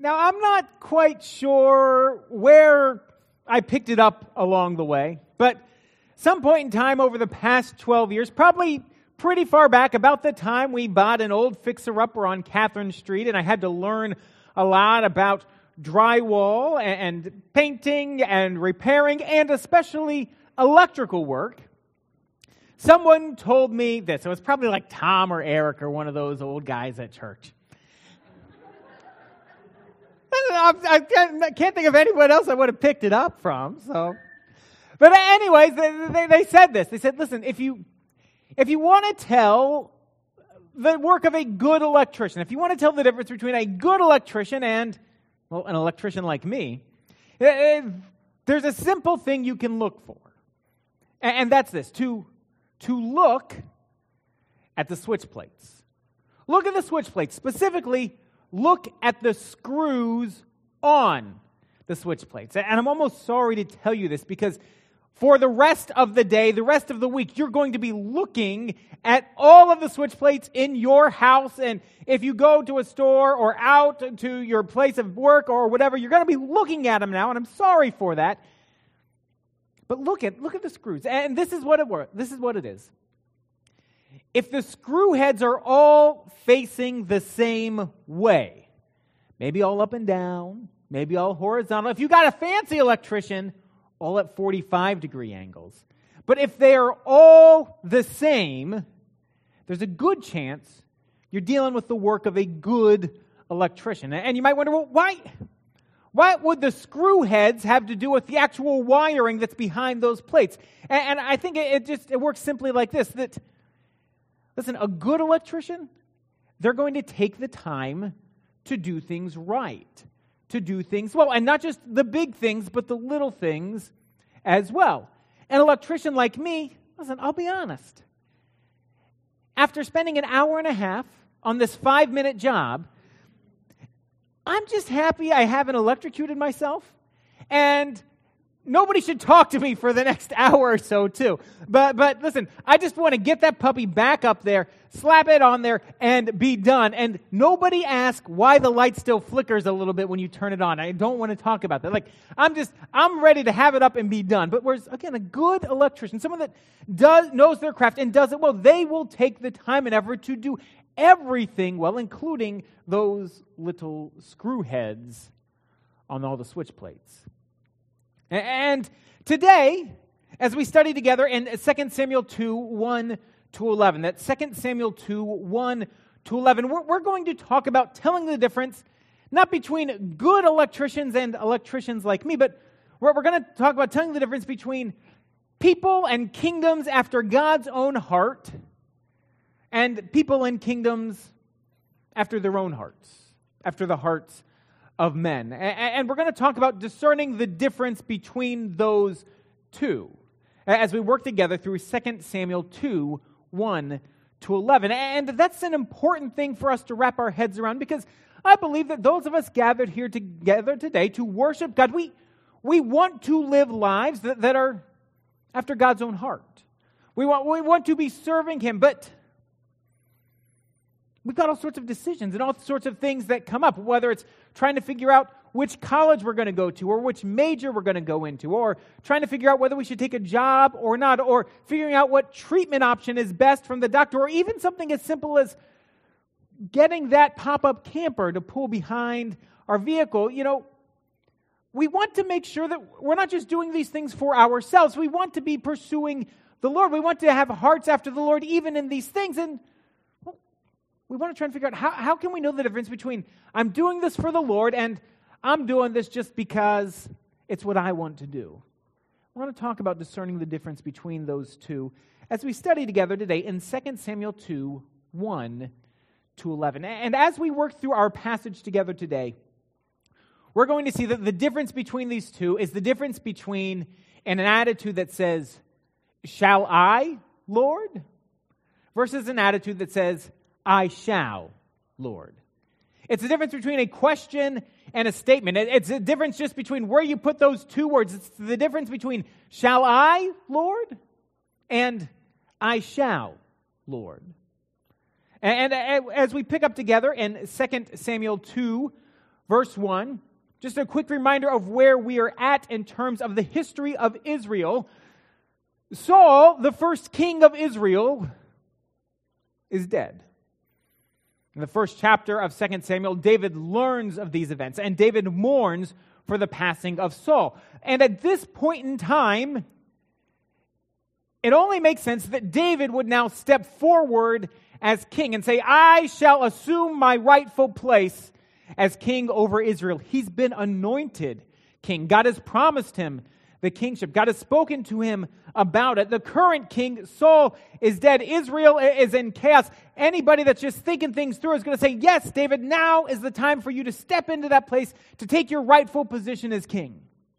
Now, I'm not quite sure where I picked it up along the way, but some point in time over the past 12 years, probably pretty far back, about the time we bought an old fixer-upper on Catherine Street, and I had to learn a lot about drywall and painting and repairing, and especially electrical work. Someone told me this. It was probably like Tom or Eric or one of those old guys at church. I can't think of anyone else I would have picked it up from. But anyways, they said this. They said, listen, if you want to tell the work of a good electrician, if you want to tell the difference between a good electrician and, well, an electrician like me, there's a simple thing you can look for. And that's this, to look at the switch plates. Look at the switch plates. Specifically, look at the screws on the switch plates. And I'm almost sorry to tell you this because for the rest of the day, the rest of the week, you're going to be looking at all of the switch plates in your house. And if you go to a store or out to your place of work or whatever, you're going to be looking at them now. And I'm sorry for that. But look at the screws. And this is what it is. If the screw heads are all facing the same way, maybe all up and down, maybe all horizontal. If you got a fancy electrician, all at 45-degree angles. But if they are all the same, there's a good chance you're dealing with the work of a good electrician. And you might wonder, well, why would the screw heads have to do with the actual wiring that's behind those plates? And I think it works simply like this, that, listen, a good electrician, they're going to take the time to do things right, to do things well, and not just the big things, but the little things as well. An electrician like me, listen, I'll be honest. After spending an hour and a half on this 5-minute job, I'm just happy I haven't electrocuted myself, and nobody should talk to me for the next hour or so, too. But listen, I just want to get that puppy back up there, slap it on there, and be done. And nobody ask why the light still flickers a little bit when you turn it on. I don't want to talk about that. Like, I'm ready to have it up and be done. But whereas, again, a good electrician, someone that knows their craft and does it well, they will take the time and effort to do everything well, including those little screw heads on all the switch plates. And today, as we study together in 2 Samuel 2, 1 to 11, that 2 Samuel 2, 1 to 11, we're going to talk about telling the difference, not between good electricians and electricians like me, but we're going to talk about telling the difference between people and kingdoms after God's own heart and people and kingdoms after their own hearts, after the hearts of men. And we're going to talk about discerning the difference between those two as we work together through 2 Samuel 2, 1 to 11. And that's an important thing for us to wrap our heads around because I believe that those of us gathered here together today to worship God, we want to live lives that are after God's own heart. We want to be serving Him, but we've got all sorts of decisions and all sorts of things that come up, whether it's trying to figure out which college we're going to go to or which major we're going to go into, or trying to figure out whether we should take a job or not, or figuring out what treatment option is best from the doctor, or even something as simple as getting that pop-up camper to pull behind our vehicle. You know, we want to make sure that we're not just doing these things for ourselves. We want to be pursuing the Lord. We want to have hearts after the Lord even in these things. And we want to try and figure out how can we know the difference between I'm doing this for the Lord and I'm doing this just because it's what I want to do. I want to talk about discerning the difference between those two as we study together today in 2 Samuel 2, 1 to 11. And as we work through our passage together today, we're going to see that the difference between these two is the difference between an attitude that says, "Shall I, Lord?" versus an attitude that says, "I shall, Lord." It's the difference between a question and a statement. It's a difference just between where you put those two words. It's the difference between "Shall I, Lord?" and "I shall, Lord." And as we pick up together in 2 Samuel 2, verse 1, just a quick reminder of where we are at in terms of the history of Israel. Saul, the first king of Israel, is dead. In the first chapter of 2 Samuel, David learns of these events, and David mourns for the passing of Saul. And at this point in time, it only makes sense that David would now step forward as king and say, I shall assume my rightful place as king over Israel. He's been anointed king. God has promised him the kingship. God has spoken to him about it. The current king, Saul, is dead. Israel is in chaos. Anybody that's just thinking things through is going to say, yes, David, now is the time for you to step into that place to take your rightful position as king.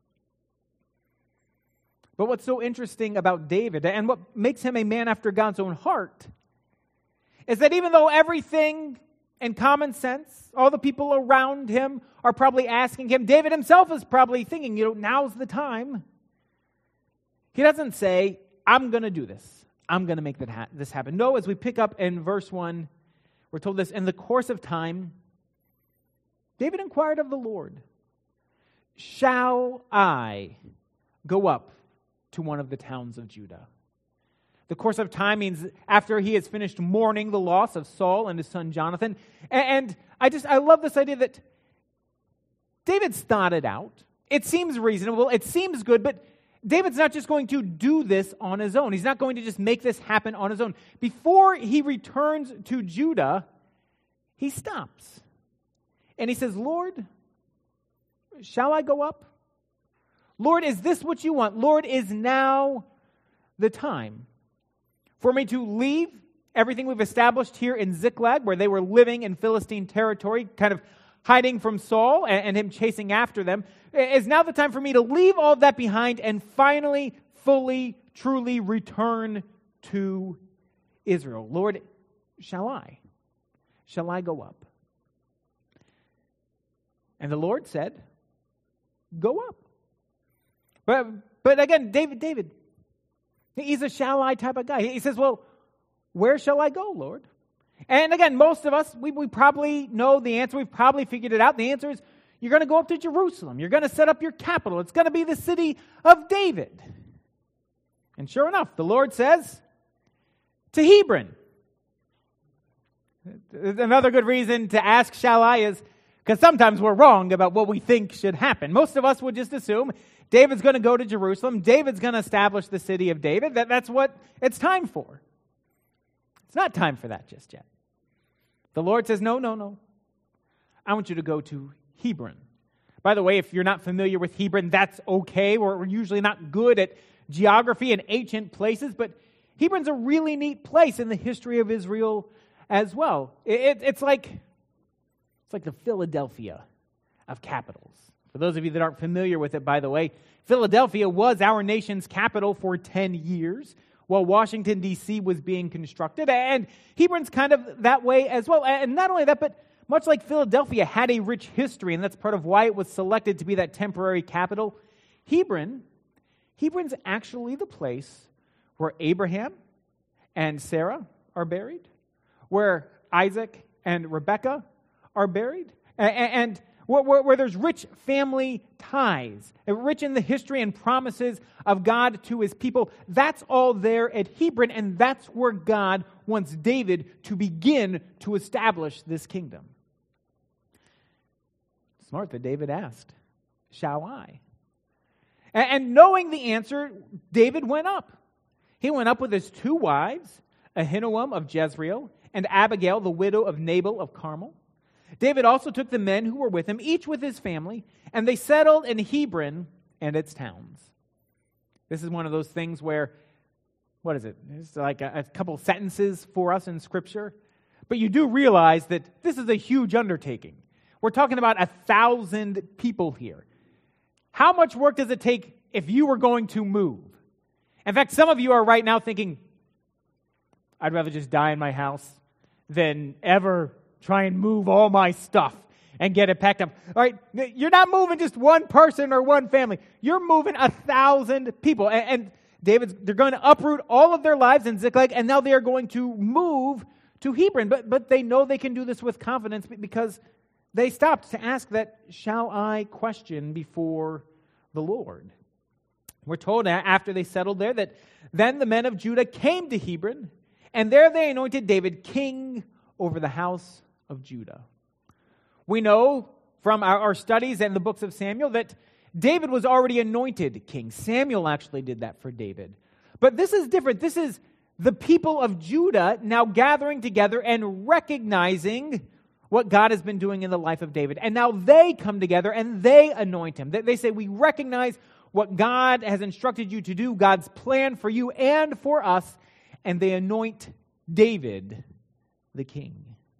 But what's so interesting about David and what makes him a man after God's own heart is that even though everything in common sense, all the people around him are probably asking him, David himself is probably thinking, now's the time. He doesn't say, I'm going to do this. I'm going to make this happen. No, as we pick up in verse 1, we're told this, in the course of time, David inquired of the Lord, shall I go up to one of the towns of Judah? The course of time means after he has finished mourning the loss of Saul and his son Jonathan. And I love this idea that David's thought it out. It seems reasonable. It seems good, but David's not just going to do this on his own. He's not going to just make this happen on his own. Before he returns to Judah, he stops. And he says, Lord, shall I go up? Lord, is this what you want? Lord, is now the time for me to leave everything we've established here in Ziklag, where they were living in Philistine territory, kind of hiding from Saul and him chasing after them? Is now the time for me to leave all of that behind and finally, fully, truly return to Israel? Lord, shall I? Shall I go up? And the Lord said, go up. But again, David, he's a shall I type of guy. He says, well, where shall I go, Lord? And again, most of us, we probably know the answer. We've probably figured it out. The answer is, you're going to go up to Jerusalem. You're going to set up your capital. It's going to be the city of David. And sure enough, the Lord says, to Hebron. Another good reason to ask, shall I, is because sometimes we're wrong about what we think should happen. Most of us would just assume David's going to go to Jerusalem. David's going to establish the city of David. That's what it's time for. It's not time for that just yet. The Lord says, no. I want you to go to Hebron. By the way, if you're not familiar with Hebron, that's okay. We're usually not good at geography and ancient places, but Hebron's a really neat place in the history of Israel as well. It's like the Philadelphia of capitals. For those of you that aren't familiar with it, by the way, Philadelphia was our nation's capital for 10 years while Washington, D.C. was being constructed. And Hebron's kind of that way as well. And not only that, but much like Philadelphia had a rich history, and that's part of why it was selected to be that temporary capital, Hebron's actually the place where Abraham and Sarah are buried, where Isaac and Rebekah are buried, and where there's rich family ties, rich in the history and promises of God to his people. That's all there at Hebron, and that's where God wants David to begin to establish this kingdom. Smart that David asked, shall I? And knowing the answer, David went up. He went up with his 2 wives, Ahinoam of Jezreel and Abigail, the widow of Nabal of Carmel. David also took the men who were with him, each with his family, and they settled in Hebron and its towns. This is one of those things where, what is it? It's like a couple sentences for us in Scripture. But you do realize that this is a huge undertaking. We're talking about 1,000 people here. How much work does it take if you were going to move? In fact, some of you are right now thinking, I'd rather just die in my house than ever try and move all my stuff and get it packed up. All right, you're not moving just one person or one family. You're moving 1,000 people. And they're going to uproot all of their lives in Ziklag, and now they are going to move to Hebron. But they know they can do this with confidence because they stopped to ask that, shall I question before the Lord? We're told after they settled there that then the men of Judah came to Hebron, and there they anointed David king over the house of Judah. We know from our studies and the books of Samuel that David was already anointed king. Samuel actually did that for David. But this is different. This is the people of Judah now gathering together and recognizing what God has been doing in the life of David. And now they come together and they anoint him. They say, we recognize what God has instructed you to do, God's plan for you and for us, and they anoint David the king.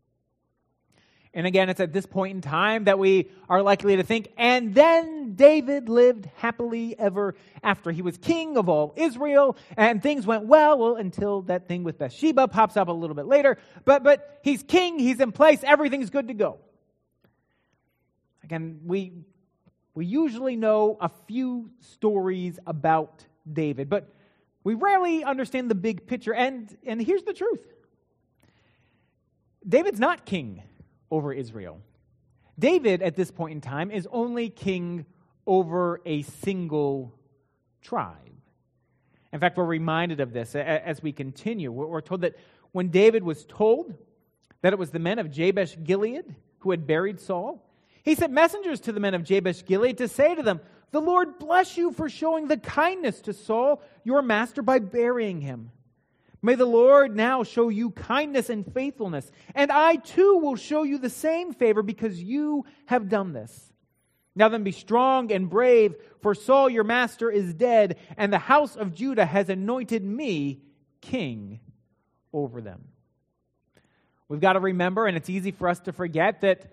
And again, it's at this point in time that we are likely to think, and then David lived happily ever after. He was king of all Israel, and things went well until that thing with Bathsheba pops up a little bit later. But he's king, he's in place, everything's good to go. Again, we usually know a few stories about David, but we rarely understand the big picture. And here's the truth. David's not king over Israel. David, at this point in time, is only king over a single tribe. In fact, we're reminded of this as we continue. We're told that when David was told that it was the men of Jabesh Gilead who had buried Saul, he sent messengers to the men of Jabesh Gilead to say to them, "The Lord bless you for showing the kindness to Saul, your master, by burying him. May the Lord now show you kindness and faithfulness, and I too will show you the same favor because you have done this. Now then be strong and brave, for Saul your master is dead, and the house of Judah has anointed me king over them." We've got to remember, and it's easy for us to forget, that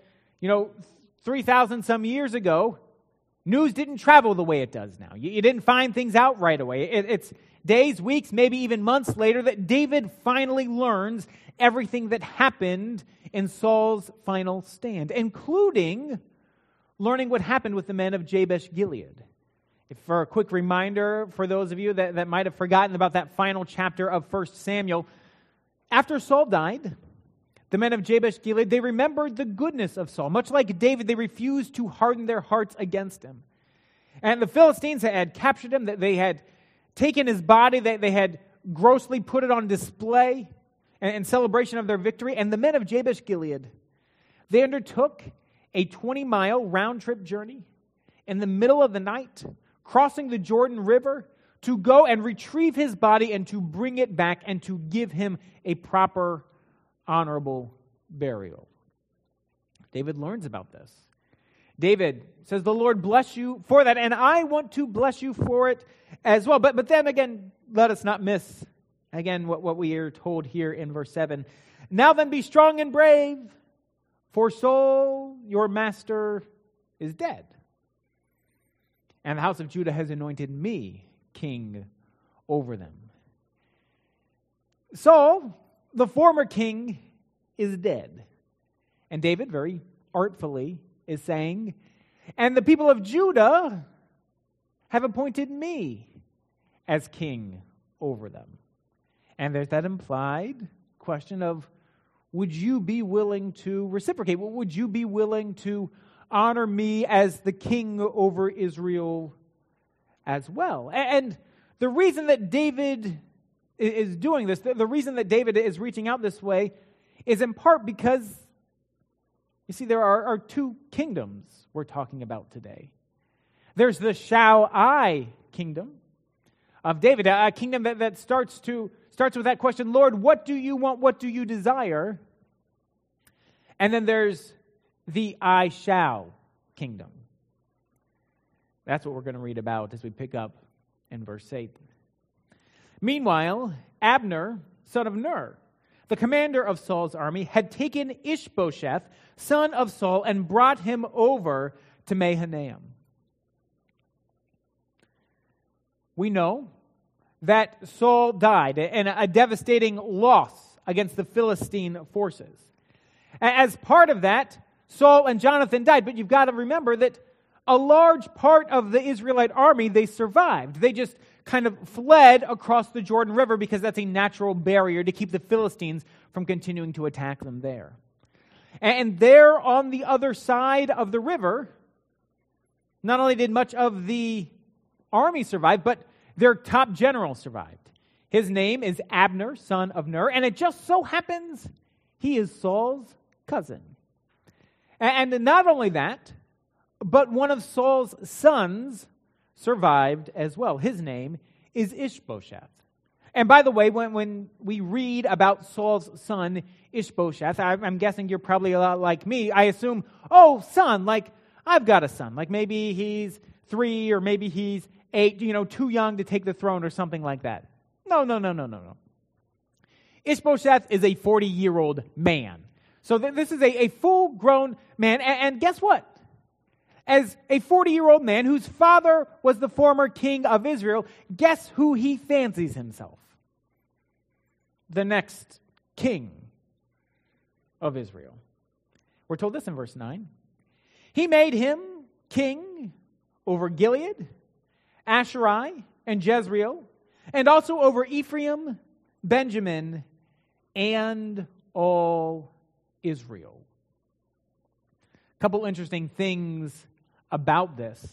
3,000 some years ago, news didn't travel the way it does now. You didn't find things out right away. It's days, weeks, maybe even months later that David finally learns everything that happened in Saul's final stand, including learning what happened with the men of Jabesh Gilead. For a quick reminder, for those of you that might have forgotten about that final chapter of 1 Samuel, after Saul died, the men of Jabesh Gilead, they remembered the goodness of Saul. Much like David, they refused to harden their hearts against him. And the Philistines had captured him, that they had taken his body, they had grossly put it on display in celebration of their victory. And the men of Jabesh Gilead, they undertook a 20-mile round-trip journey in the middle of the night, crossing the Jordan River, to go and retrieve his body and to bring it back and to give him a proper, honorable burial. David learns about this. David says, "The Lord bless you for that, and I want to bless you for it as well." But then again, let us not miss, again, what we are told here in verse 7. "Now then be strong and brave, for Saul, your master, is dead. And the house of Judah has anointed me king over them." Saul, the former king, is dead. And David, very artfully, is saying, "And the people of Judah have appointed me as king over them." And there's that implied question of, would you be willing to reciprocate? Would you be willing to honor me as the king over Israel as well? And the reason that David is doing this, the reason that David is reaching out this way, is in part because, you see, there are two kingdoms we're talking about today. There's the shall I kingdom of David, a kingdom that starts with that question, "Lord, what do you want? What do you desire?" And then there's the I shall kingdom. That's what we're going to read about as we pick up in verse 8. "Meanwhile, Abner, son of Ner, the commander of Saul's army, had taken Ishbosheth, son of Saul, and brought him over to Mahanaim." We know that Saul died in a devastating loss against the Philistine forces. As part of that, Saul and Jonathan died, but you've got to remember that a large part of the Israelite army, they survived. They just kind of fled across the Jordan River because that's a natural barrier to keep the Philistines from continuing to attack them there. And there on the other side of the river, not only did much of the army survive, but their top general survived. His name is Abner, son of Ner, and it just so happens he is Saul's cousin. And not only that, but one of Saul's sons survived as well. His name is Ishbosheth. And by the way, when we read about Saul's son, Ishbosheth, I'm guessing you're probably a lot like me. I assume, oh, son, like I've got a son. Like maybe he's 3 or maybe he's 8, too young to take the throne or something like that. No. Ishbosheth is a 40-year-old man. So this is a full-grown man. And guess what? As a 40-year-old man whose father was the former king of Israel, guess who he fancies himself? The next king of Israel. We're told this in verse 9. He made him king over Gilead, Asherai, and Jezreel, and also over Ephraim, Benjamin, and all Israel. A couple interesting things about this.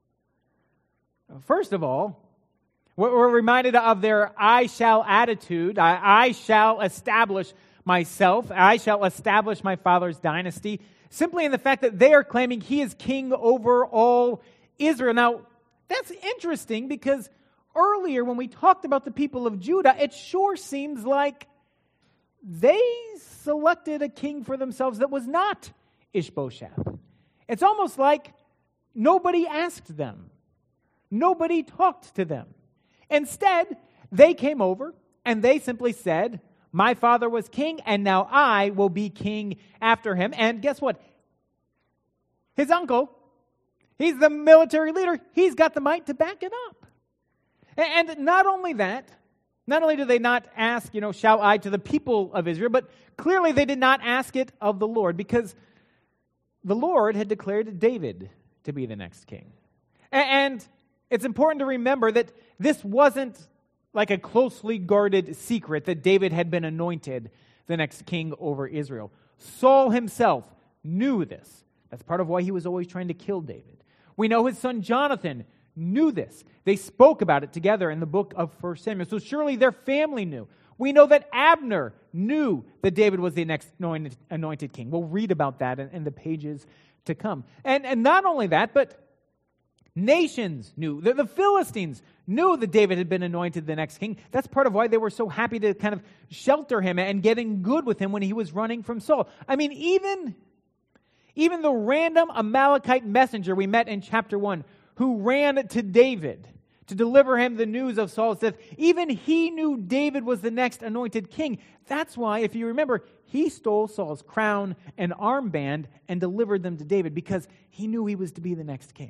First of all, we're reminded of their I shall attitude. I shall establish myself. I shall establish my father's dynasty. Simply in the fact that they are claiming he is king over all Israel. Now, that's interesting because earlier when we talked about the people of Judah, it sure seems like they selected a king for themselves that was not Ishbosheth. It's almost like nobody asked them. Nobody talked to them. Instead, they came over and they simply said, my father was king and now I will be king after him. And guess what? His uncle, he's the military leader. He's got the might to back it up. And not only that, not only do they not ask, shall I to the people of Israel, but clearly they did not ask it of the Lord because the Lord had declared David to be the next king. And it's important to remember that this wasn't like a closely guarded secret that David had been anointed the next king over Israel. Saul himself knew this. That's part of why he was always trying to kill David. We know his son Jonathan knew this. They spoke about it together in the book of 1 Samuel. So surely their family knew. We know that Abner knew that David was the next anointed king. We'll read about that in the pages to come. And not only that, but nations knew. The Philistines knew that David had been anointed the next king. That's part of why they were so happy to kind of shelter him and getting good with him when he was running from Saul. I mean, even the random Amalekite messenger we met in chapter 1 who ran to David to deliver him the news of Saul's death, even he knew David was the next anointed king. That's why, if you remember, he stole Saul's crown and armband and delivered them to David because he knew he was to be the next king.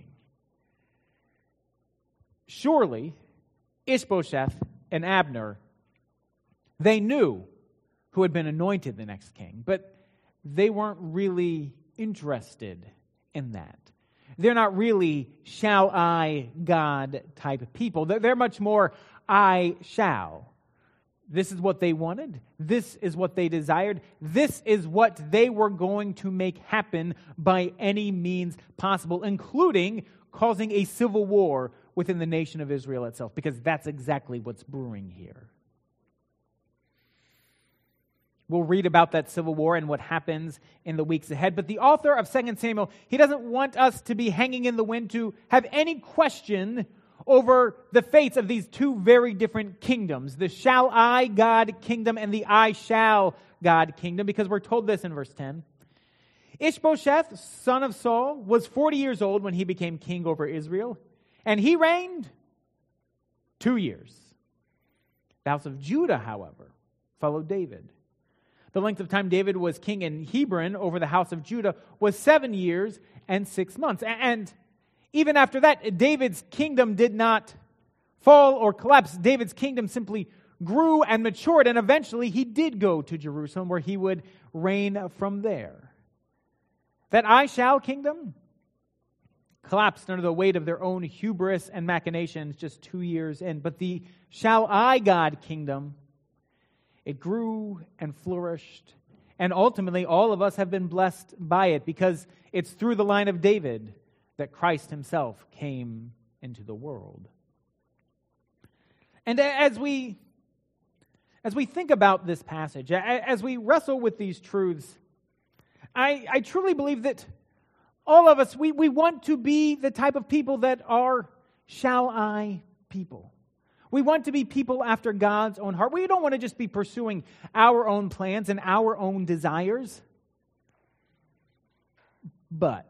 Surely, Ishbosheth and Abner, they knew who had been anointed the next king, but they weren't really interested in that. They're not really shall I God type people. They're much more I shall. This is what they wanted. This is what they desired. This is what they were going to make happen by any means possible, including causing a civil war within the nation of Israel itself, because that's exactly what's brewing here. We'll read about that civil war and what happens in the weeks ahead. But the author of 2 Samuel, he doesn't want us to be hanging in the wind to have any question over the fates of these two very different kingdoms, the shall I God kingdom and the I shall God kingdom, because we're told this in verse 10. Ishbosheth, son of Saul, was 40 years old when he became king over Israel, and he reigned 2 years. The house of Judah, however, followed David. The length of time David was king in Hebron over the house of Judah was 7 years and 6 months. And even after that, David's kingdom did not fall or collapse. David's kingdom simply grew and matured, and eventually he did go to Jerusalem where he would reign from there. That I shall kingdom collapsed under the weight of their own hubris and machinations just 2 years in. But the shall I God kingdom, it grew and flourished And ultimately, all of us have been blessed by it because it's through the line of David that Christ himself came into the world. And as we think about this passage, as we wrestle with these truths, I truly believe that all of us, we want to be the type of people that are shall I people. We want to be people after God's own heart. We don't want to just be pursuing our own plans and our own desires. But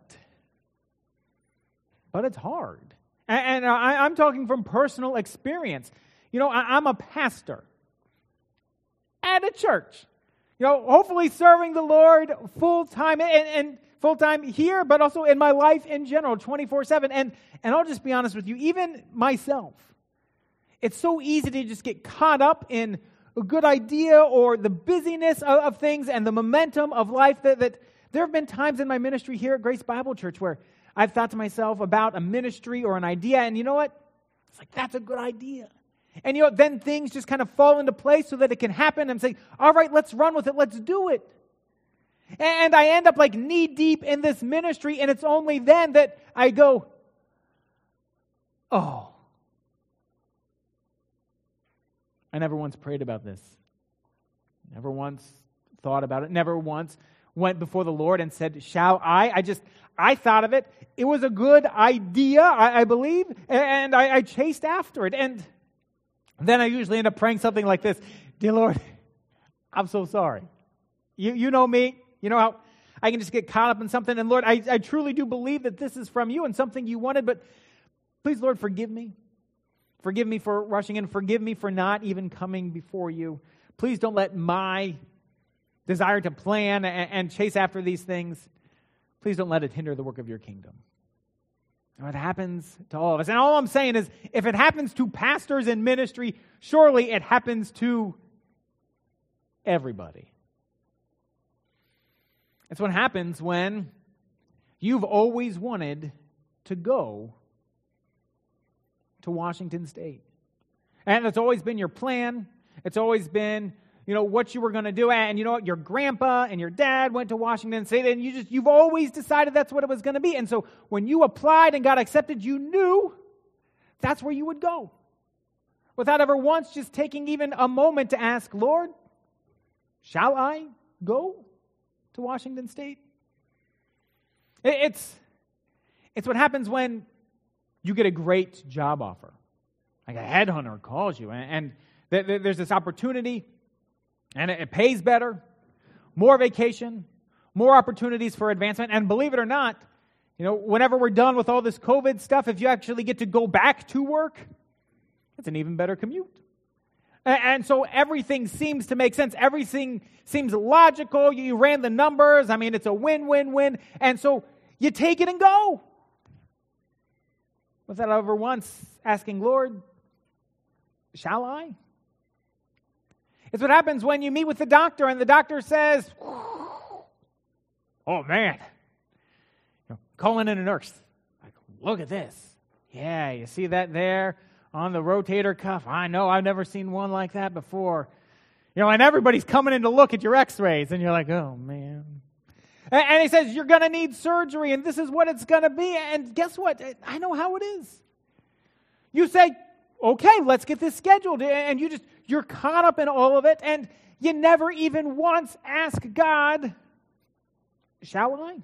it's hard. And I'm talking from personal experience. You know, I'm a pastor at a church. You know, hopefully serving the Lord full-time and full-time here, but also in my life in general, 24/7. And I'll just be honest with you, even myself, it's so easy to just get caught up in a good idea or the busyness of things and the momentum of life that there have been times in my ministry here at Grace Bible Church where I've thought to myself about a ministry or an idea, and you know what? It's like, that's a good idea. And you know, then things just kind of fall into place so that it can happen. I'm saying, all right, let's run with it. Let's do it. And I end up like knee deep in this ministry, and it's only then that I go, oh, I never once prayed about this. Never once thought about it. Never once went before the Lord and said, shall I? I thought of it. It was a good idea, I believe, and I chased after it. And then I usually end up praying something like this: Dear Lord, I'm so sorry. You know me. You know how I can just get caught up in something. And Lord, I truly do believe that this is from you and something you wanted, but please, Lord, forgive me. Forgive me for rushing in. Forgive me for not even coming before you. Please don't let my desire to plan and chase after these things, please don't let it hinder the work of your kingdom. Now, it happens to all of us. And all I'm saying is, if it happens to pastors in ministry, surely it happens to everybody. It's what happens when you've always wanted to go to Washington State. And it's always been your plan. It's always been, what you were going to do. And you know what? Your grandpa and your dad went to Washington State, and you've always decided that's what it was going to be. And so when you applied and got accepted, you knew that's where you would go. Without ever once just taking even a moment to ask, Lord, shall I go to Washington State? It's what happens when you get a great job offer. Like a headhunter calls you, and there's this opportunity, and it pays better, more vacation, more opportunities for advancement. And believe it or not, whenever we're done with all this COVID stuff, if you actually get to go back to work, it's an even better commute. And so everything seems to make sense. Everything seems logical. You ran the numbers. I mean, it's a win-win-win. And so you take it and go. Without ever once asking, Lord, shall I? It's what happens when you meet with the doctor and the doctor says, oh man, calling in a nurse. Like, look at this. Yeah, you see that there on the rotator cuff? I know, I've never seen one like that before. And everybody's coming in to look at your x-rays, and you're like, oh man. And he says, you're going to need surgery, and this is what it's going to be. And guess what? I know how it is. You say, okay, let's get this scheduled. And you're caught up in all of it, and you never even once ask God, shall I?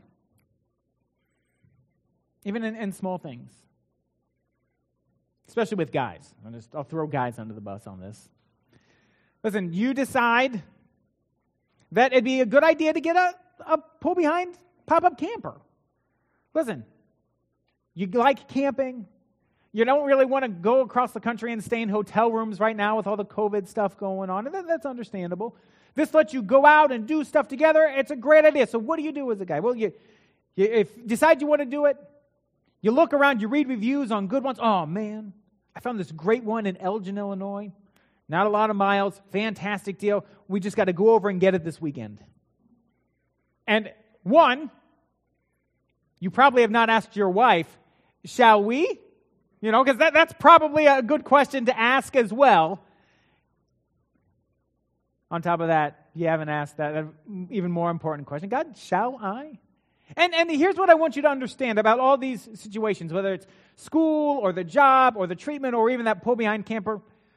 Even in small things. Especially with guys. I'll throw guys under the bus on this. Listen, you decide that it'd be a good idea to get a pull-behind pop-up camper. Listen, you like camping. You don't really want to go across the country and stay in hotel rooms right now with all the COVID stuff going on. And that's understandable. This lets you go out and do stuff together. It's a great idea. So what do you do as a guy? Well, if you decide you want to do it, you look around, you read reviews on good ones. Oh, man, I found this great one in Elgin, Illinois. Not a lot of miles. Fantastic deal. We just got to go over and get it this weekend. And one, you probably have not asked your wife, shall we? Because that's probably a good question to ask as well. On top of that, you haven't asked that even more important question. God, shall I? And here's what I want you to understand about all these situations, whether it's school or the job or the treatment or even that pull-behind camper.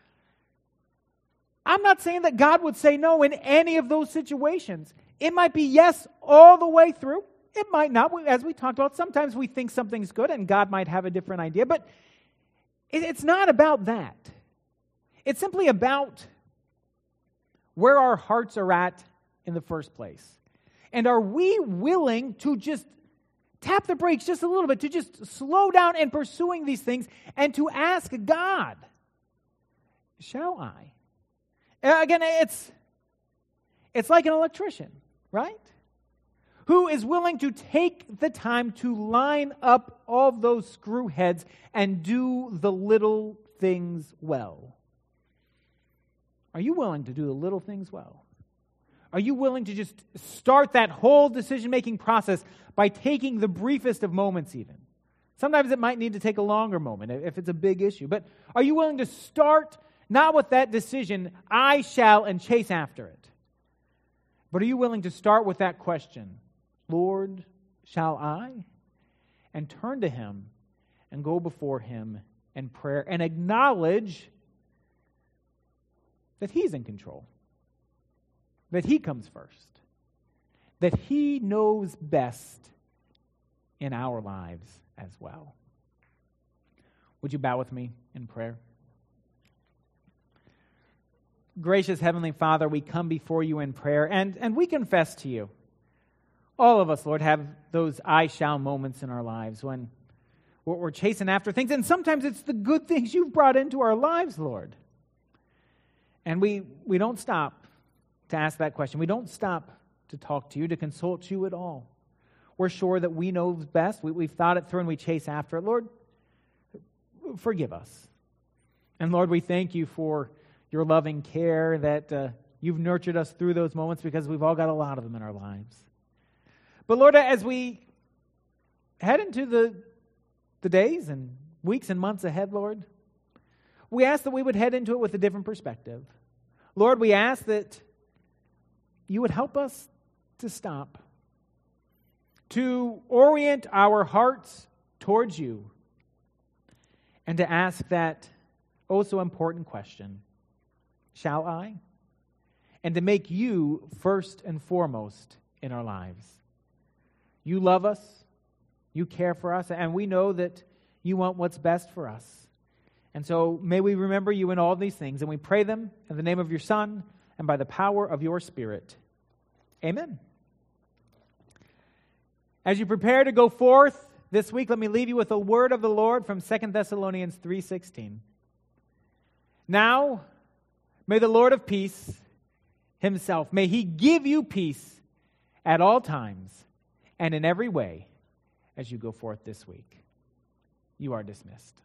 I'm not saying that God would say no in any of those situations. It might be yes all the way through. It might not. As we talked about, sometimes we think something's good and God might have a different idea. But it's not about that. It's simply about where our hearts are at in the first place. And are we willing to just tap the brakes just a little bit, to just slow down in pursuing these things and to ask God, shall I? Again, it's like an electrician, right? Who is willing to take the time to line up all those screw heads and do the little things well. Are you willing to do the little things well? Are you willing to just start that whole decision-making process by taking the briefest of moments even? Sometimes it might need to take a longer moment if it's a big issue. But are you willing to start not with that decision, I shall, and chase after it? But are you willing to start with that question, Lord, shall I? And turn to Him and go before Him in prayer and acknowledge that He's in control, that He comes first, that He knows best in our lives as well. Would you bow with me in prayer? Gracious Heavenly Father, we come before you in prayer, and we confess to you. All of us, Lord, have those I shall moments in our lives when we're chasing after things, and sometimes it's the good things you've brought into our lives, Lord. And we don't stop to ask that question. We don't stop to talk to you, to consult you at all. We're sure that we know best. We've thought it through and we chase after it. Lord, forgive us. And Lord, we thank you for your loving care that you've nurtured us through those moments, because we've all got a lot of them in our lives. But Lord, as we head into the days and weeks and months ahead, Lord, we ask that we would head into it with a different perspective. Lord, we ask that you would help us to stop, to orient our hearts towards you, and to ask that oh so important question, shall I? And to make you first and foremost in our lives. You love us, you care for us, and we know that you want what's best for us. And so may we remember you in all these things, and we pray them in the name of your Son and by the power of your Spirit. Amen. As you prepare to go forth this week, let me leave you with a word of the Lord from 2 Thessalonians 3:16. Now, may the Lord of peace himself, may he give you peace at all times and in every way as you go forth this week. You are dismissed.